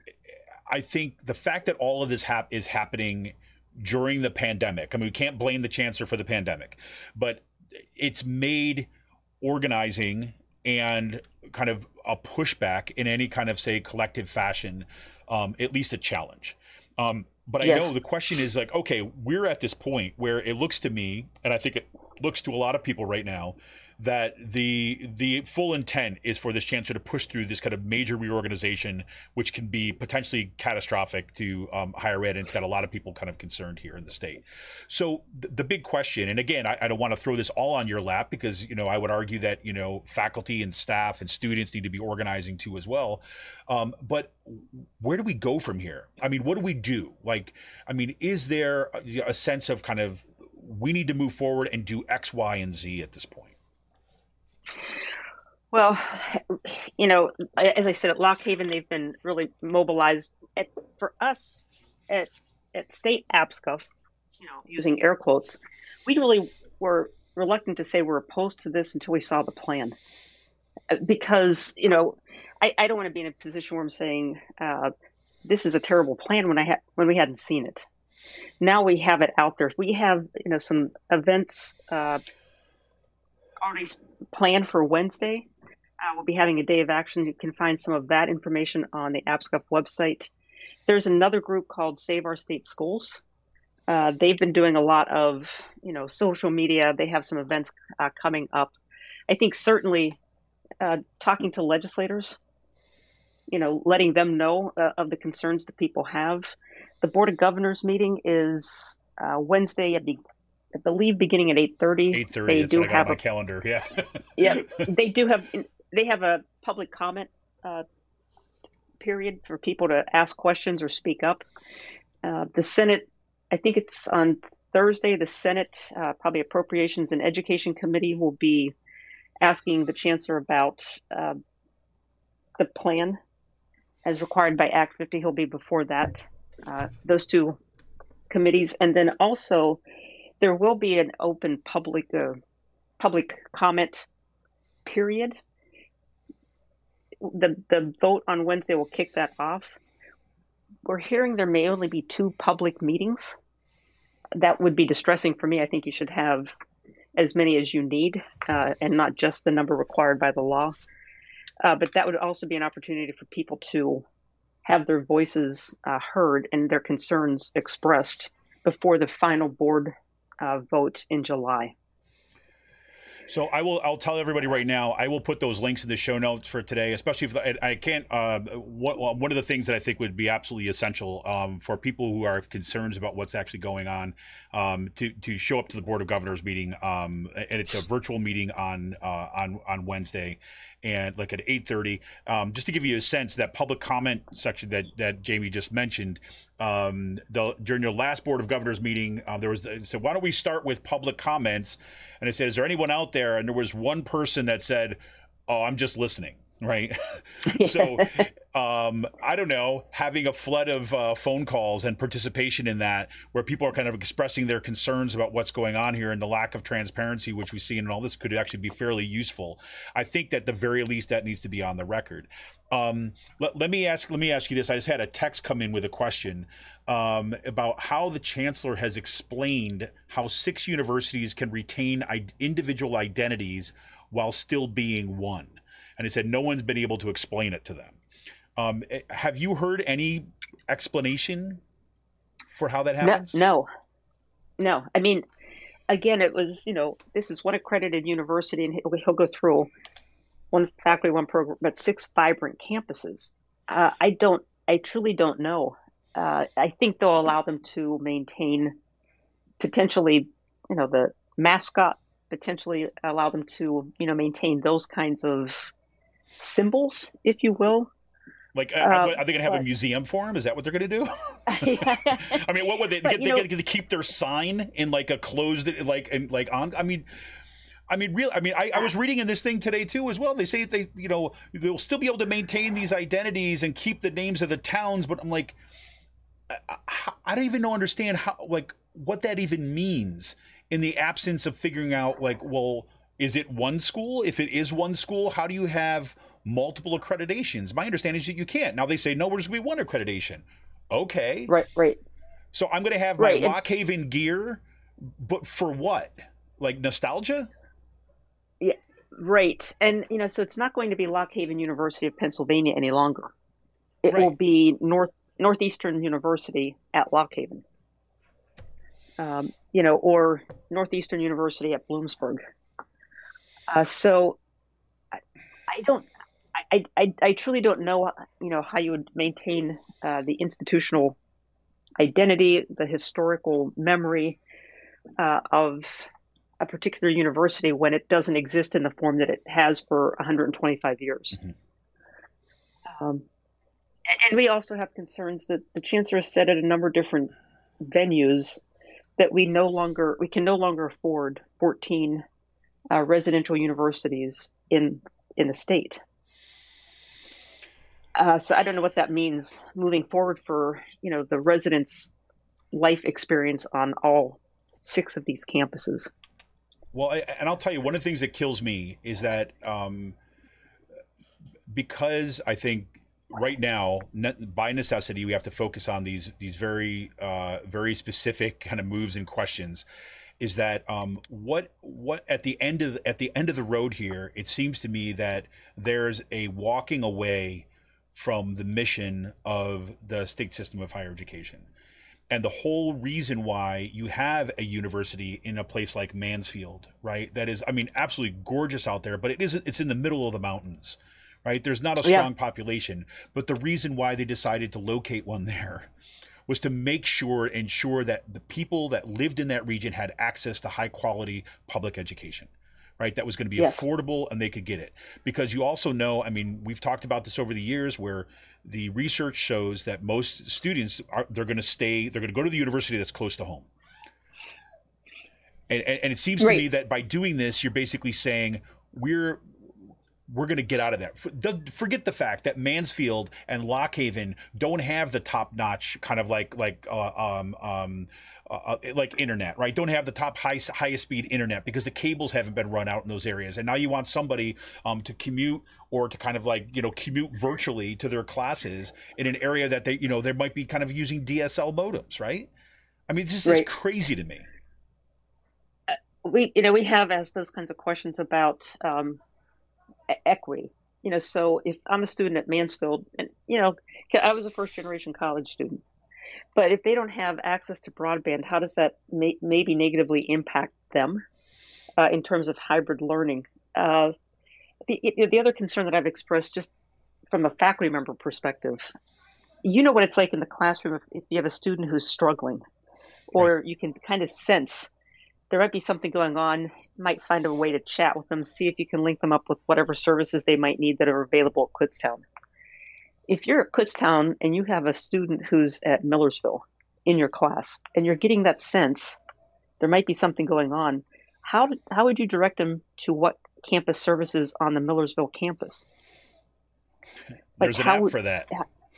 I think the fact that all of this is happening during the pandemic. I mean, we can't blame the chancellor for the pandemic, but it's made organizing and kind of a pushback in any kind of, say, collective fashion, at least a challenge. But I know the question is like, okay, we're at this point where it looks to me, and I think it looks to a lot of people right now, that the full intent is for this chancellor to push through this kind of major reorganization, which can be potentially catastrophic to higher ed, and it's got a lot of people kind of concerned here in the state. So the big question, and again, I don't want to throw this all on your lap, because I would argue that faculty and staff and students need to be organizing too as well. But where do we go from here? I mean, what do we do? Is there a sense of kind of we need to move forward and do X, Y, and Z at this point? Well, as I said, at Lock Haven, they've been really mobilized. For us at State APSCUF, using air quotes, we really were reluctant to say we're opposed to this until we saw the plan. Because, I don't want to be in a position where I'm saying this is a terrible plan when we hadn't seen it. Now we have it out there. We have, some events already planned for Wednesday. We'll be having a day of action. You can find some of that information on the APSCUF website. There's another group called Save Our State Schools. They've been doing a lot of, social media. They have some events coming up. I think certainly talking to legislators, letting them know of the concerns that people have. The Board of Governors meeting is Wednesday at I believe beginning at 8:30. 8:30. They that's do what I got have on my calendar. Yeah. Yeah, they have a public comment period for people to ask questions or speak up. The Senate, I think it's on Thursday. The Senate, probably Appropriations and Education Committee, will be asking the chancellor about the plan as required by Act 50. He'll be before that. Those two committees, and then also there will be an open public comment period. The vote on Wednesday will kick that off. We're hearing there may only be 2 public meetings. That would be distressing for me. I think you should have as many as you need, and not just the number required by the law. But that would also be an opportunity for people to have their voices heard and their concerns expressed before the final board vote in July. So I'll tell everybody right now, I will put those links in the show notes for today, especially if I can't. One of the things that I think would be absolutely essential for people who are concerns about what's actually going on, to show up to the Board of Governors meeting, and it's a virtual meeting on Wednesday, and like at 8:30. Just to give you a sense, that public comment section that Jamie just mentioned, during your last Board of Governors meeting, so why don't we start with public comments? And I said, is there anyone out there? And there was one person that said, oh, I'm just listening. right? So I don't know, having a flood of phone calls and participation in that, where people are kind of expressing their concerns about what's going on here and the lack of transparency, which we see in all this, could actually be fairly useful. I think that at the very least that needs to be on the record. Let me ask you this. I just had a text come in with a question about how the chancellor has explained how 6 universities can retain individual identities while still being one. And he said no one's been able to explain it to them. Have you heard any explanation for how that happens? No. I mean, again, it was, this is one accredited university, and he'll go through one faculty, one program, but 6 vibrant campuses. I truly don't know. I think they'll allow them to maintain potentially, the mascot, potentially allow them to, maintain those kinds of symbols, if you will. Like, are they going to have a museum for him? Is that what they're going to do? Yeah. I mean, what would they get to keep their sign in like a closed, I was reading in this thing today too as well. They say they'll still be able to maintain these identities and keep the names of the towns, but I'm like, I don't even understand what that even means in the absence of figuring out well, is it one school? If it is one school, how do you have multiple accreditations? My understanding is that you can't. Now they say, no, we're just going to be one accreditation. Okay. Right. So I'm going to have my Lock Haven gear, but for what? Like nostalgia? Yeah, right. And, so it's not going to be Lock Haven University of Pennsylvania any longer. It will be Northeastern University at Lock Haven, or Northeastern University at Bloomsburg. So I truly don't know, how you would maintain the institutional identity, the historical memory of a particular university when it doesn't exist in the form that it has for 125 years. Mm-hmm. And we also have concerns that the chancellor has said at a number of different venues that we can no longer afford 14 residential universities in the state. So I don't know what that means moving forward for, the residents' life experience on all 6 of these campuses. Well, and I'll tell you, one of the things that kills me is that because I think right now, by necessity, we have to focus on these very very specific kind of moves and questions. Is that what at the end of the road here? It seems to me that there's a walking away from the mission of the state system of higher education. And the whole reason why you have a university in a place like Mansfield, right? That is, absolutely gorgeous out there, but it's in the middle of the mountains, right? There's not a strong population. But the reason why they decided to locate one there was to ensure that the people that lived in that region had access to high quality public education. Right, that was going to be affordable and they could get it. Because you also know, we've talked about this over the years where the research shows that most students they're going to go to the university that's close to home. And it seems to me that by doing this, you're basically saying we're going to get out of that. Forget the fact that Mansfield and Lock Haven don't have the top-notch kind of like internet, right? Don't have the highest speed internet because the cables haven't been run out in those areas. And now you want somebody to commute or to kind of commute virtually to their classes in an area that they might be kind of using DSL modems, right? This is crazy to me. We have asked those kinds of questions about equity. So if I'm a student at Mansfield and, I was a first generation college student, but if they don't have access to broadband, how does that maybe negatively impact them in terms of hybrid learning? The other concern that I've expressed just from a faculty member perspective, what it's like in the classroom if you have a student who's struggling, or you can kind of sense there might be something going on, you might find a way to chat with them, see if you can link them up with whatever services they might need that are available at Kutztown. If you're at Kutztown and you have a student who's at Millersville in your class and you're getting that sense there might be something going on, how would you direct them to what campus services on the Millersville campus? There's an app for that.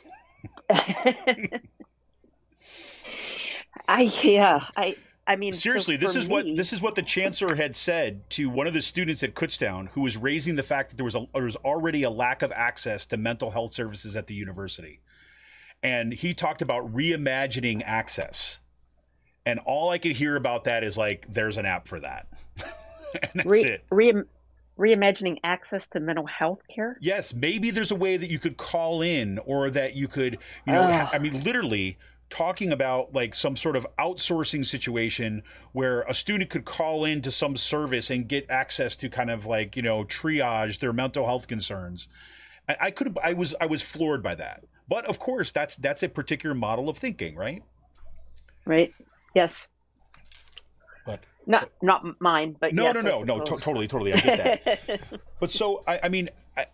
I mean, seriously, so this is me, what the chancellor had said to one of the students at Kutztown, who was raising the fact that there was already a lack of access to mental health services at the university, and he talked about reimagining access, and all I could hear about that is like, there's an app for that, and that's it. Reimagining access to mental health care. Yes, maybe there's a way that you could call in, or that you could, I mean, literally talking about like some sort of outsourcing situation where a student could call in to some service and get access to kind of like, triage their mental health concerns. I was floored by that. But of course, that's a particular model of thinking, right? Right. Yes. But not mine, but no, yes, no, totally. I get that. But so, I mean,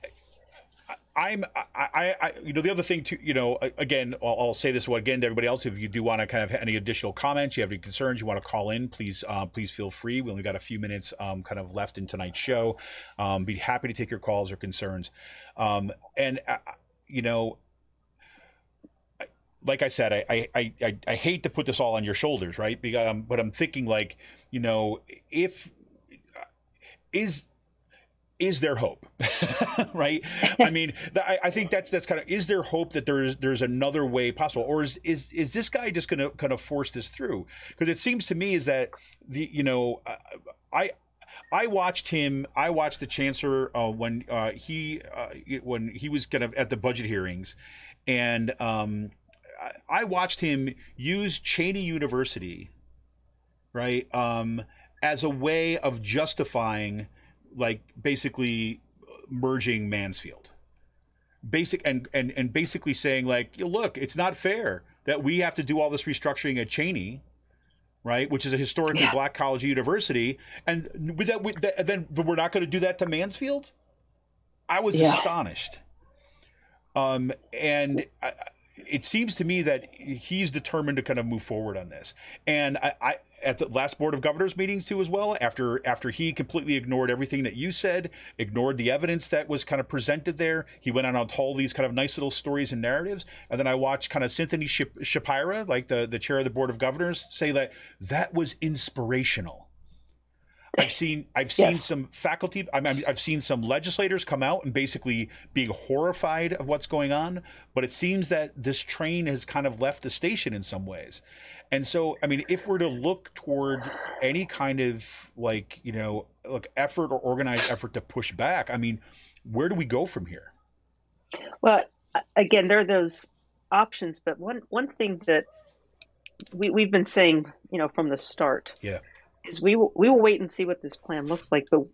the other thing too, again, I'll say this again to everybody else. If you do want to kind of have any additional comments, you have any concerns, you want to call in, please feel free. We only got a few minutes kind of left in tonight's show. Be happy to take your calls or concerns. Like I said, I hate to put this all on your shoulders, right? Because, but I'm thinking like, is there hope, right? I mean, I think that's kind of, is there hope that there's another way possible, or is this guy just going to kind of force this through? Because it seems to me is that I watched the chancellor when he was kind of at the budget hearings, and I watched him use Cheney University, right, as a way of justifying, like, basically merging Mansfield, and basically saying like, look, it's not fair that we have to do all this restructuring at Cheney, right, which is a historically black college university, and with that, then we're not going to do that to Mansfield. I was astonished, and it seems to me that he's determined to kind of move forward on this. And I at the last Board of Governors meetings too, as well, after he completely ignored everything that you said, ignored the evidence that was kind of presented there, he went on to all these kind of nice little stories and narratives. And then I watched kind of Cynthia Shapira, like the chair of the Board of Governors, say that was inspirational. I've seen some faculty, I've seen some legislators come out and basically being horrified of what's going on, but it seems that this train has kind of left the station in some ways. And so, I mean, if we're to look toward any kind of effort or organized effort to push back, I mean, where do we go from here? Well, again, there are those options, but one thing that we've been saying, from the start, is we will wait and see what this plan looks like. But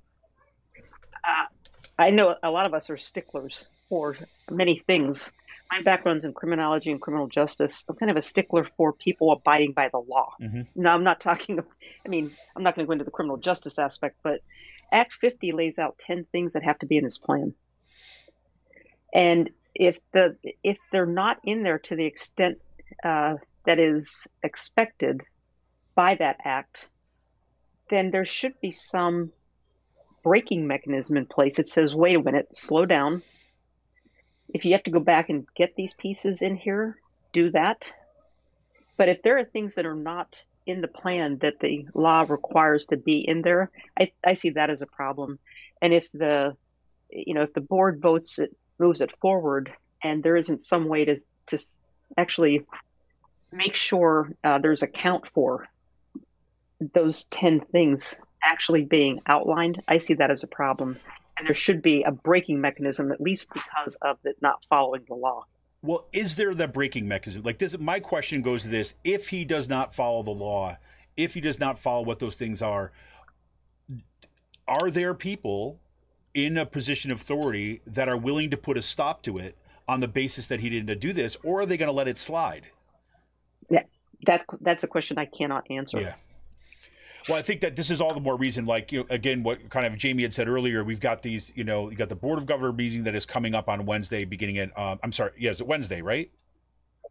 I know a lot of us are sticklers for many things. My background's in criminology and criminal justice. I'm kind of a stickler for people abiding by the law. Mm-hmm. Now, I'm not talking I'm not going to go into the criminal justice aspect, but Act 50 lays out 10 things that have to be in this plan. And if they're not in there to the extent that is expected by that act, then there should be some braking mechanism in place. It says, wait a minute, slow down. If you have to go back and get these pieces in here, do that. But if there are things that are not in the plan that the law requires to be in there, I see that as a problem. And if the board moves it forward, and there isn't some way to actually make sure there's a count for those 10 things actually being outlined, I see that as a problem. And there should be a braking mechanism, at least because of it not following the law. Well, is there the braking mechanism? Like this, my question goes to this: if he does not follow the law, if he does not follow what those things are there people in a position of authority that are willing to put a stop to it on the basis that he didn't do this, or are they going to let it slide? Yeah, that's a question I cannot answer. Yeah. Well, I think that this is all the more reason, like, again, what kind of Jamie had said earlier, we've got these, you got the Board of Governors meeting that is coming up on Wednesday, beginning at, is it Wednesday, right?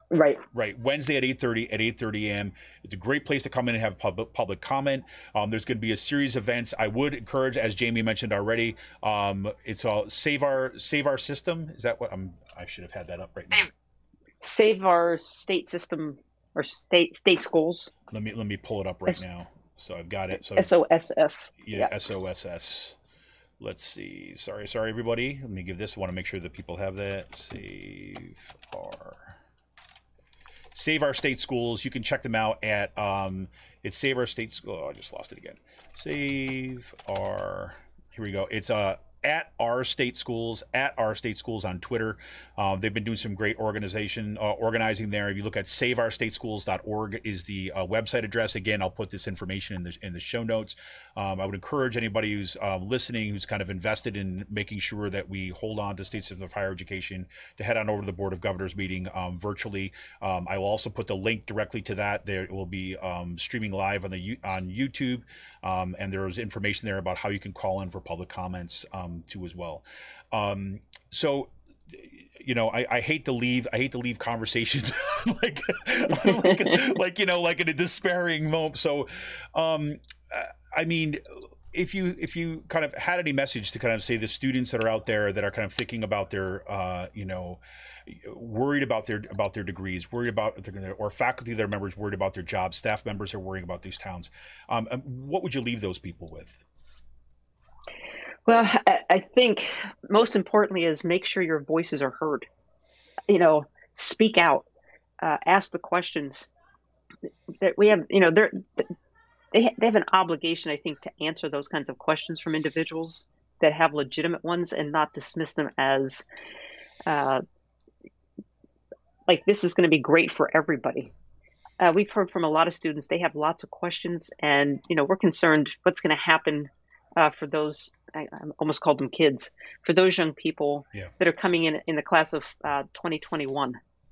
Right. Right, Wednesday at 8:30 a.m. It's a great place to come in and have public comment. There's going to be a series of events. I would encourage, as Jamie mentioned already, it's all Save Our System. Is that what I should have had that up right now? Save Our State System, or state schools. Let me pull it up right now. So I've got it. So SOSS. Yeah, SOSS. Let's see. Sorry, everybody. Let me give this. I want to make sure that people have that. Save Our State Schools. You can check them out at it's Save Our State School. Oh, I just lost it again. Here we go. It's at Our State Schools on Twitter. They've been doing some great organizing there. If you look at saveourstateschools.org is the website address. Again, I'll put this information in the show notes. I would encourage anybody who's listening, who's kind of invested in making sure that we hold on to state system of higher education, to head on over to the Board of Governors meeting virtually. I will also put the link directly to that. There will be streaming live on YouTube, and there's information there about how you can call in for public comments too as well. So, I hate to leave conversations like in a despairing moment. So, I mean, if you kind of had any message to kind of say the students that are out there that are kind of thinking about their, worried about their degrees, worried about or faculty that are members worried about their jobs, staff members are worrying about these towns, what would you leave those people with? Well, I think most importantly is make sure your voices are heard. Speak out, ask the questions that we have. They have an obligation, I think, to answer those kinds of questions from individuals that have legitimate ones, and not dismiss them as like this is going to be great for everybody. We've heard from a lot of students; they have lots of questions, and we're concerned what's going to happen for those. I almost called them kids, for those young people that are coming in the class of 2021.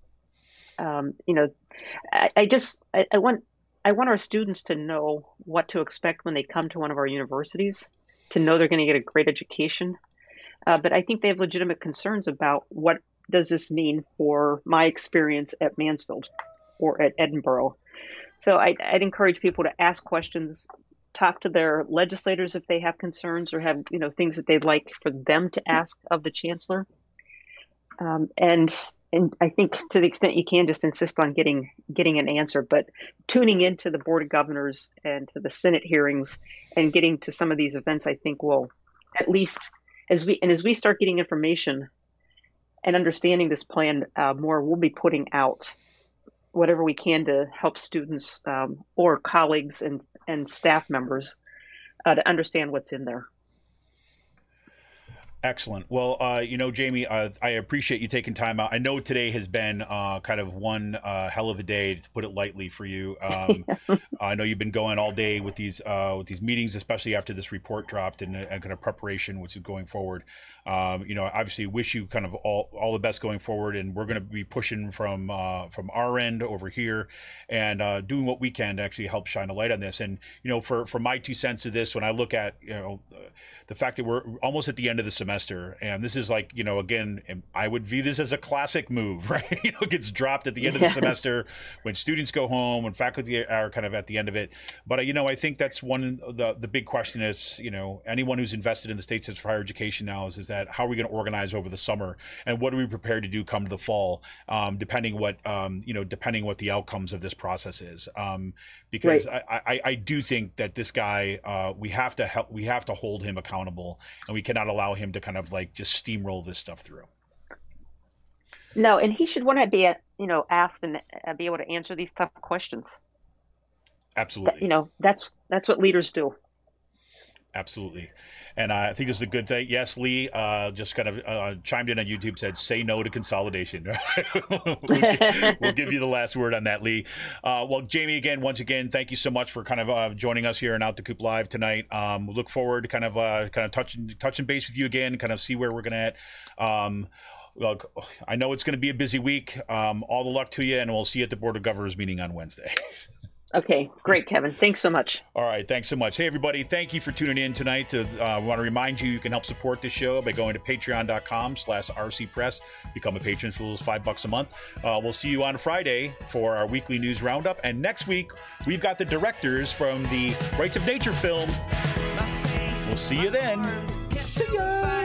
I want our students to know what to expect when they come to one of our universities, to know they're going to get a great education. But I think they have legitimate concerns about what does this mean for my experience at Mansfield or at Edinboro. So I'd encourage people to ask questions, talk to their legislators if they have concerns or have things that they'd like for them to ask of the chancellor. And I think to the extent you can, just insist on getting an answer, but tuning into the Board of Governors and to the Senate hearings and getting to some of these events, I think will, at least as we start getting information and understanding this plan more, we'll be putting out whatever we can to help students or colleagues and staff members to understand what's in there. Excellent. Well, Jamie, I appreciate you taking time out. I know today has been kind of one hell of a day, to put it lightly, for you. I know you've been going all day with these meetings, especially after this report dropped, and kind of preparation, which is going forward. Obviously, wish you kind of all the best going forward, and we're going to be pushing from our end over here and doing what we can to actually help shine a light on this. And for my 2 cents of this, when I look at the fact that we're almost at the end of the semester, and this is like, again, I would view this as a classic move, right? It gets dropped at the end of the semester when students go home, when faculty are kind of at the end of it. But, I think that's one of the big question is, anyone who's invested in the state system for higher education now is that how are we going to organize over the summer, and what are we prepared to do come to the fall, depending what the outcomes of this process is. Because right. I do think that this guy, we have to hold him accountable, and we cannot allow him to kind of like just steamroll this stuff through. No, and he should want to be asked and be able to answer these tough questions. Absolutely. That's what leaders do. Absolutely. And I think this is a good thing. Yes, Lee just kind of chimed in on YouTube, said, say no to consolidation. We'll give you the last word on that, Lee. Well, Jamie, once again, thank you so much for kind of joining us here on Out the Coop Live tonight. We look forward to kind of touching base with you again, kind of see where we're going to Look, I know it's going to be a busy week. All the luck to you, and we'll see you at the Board of Governors meeting on Wednesday. Okay, great, Kevin. Thanks so much. All right, thanks so much. Hey, everybody, thank you for tuning in tonight. I want to remind you can help support this show by going to patreon.com/rcpress. Become a patron for those $5 a month. We'll see you on Friday for our weekly news roundup. And next week, we've got the directors from the Rights of Nature film. We'll see you then. See ya!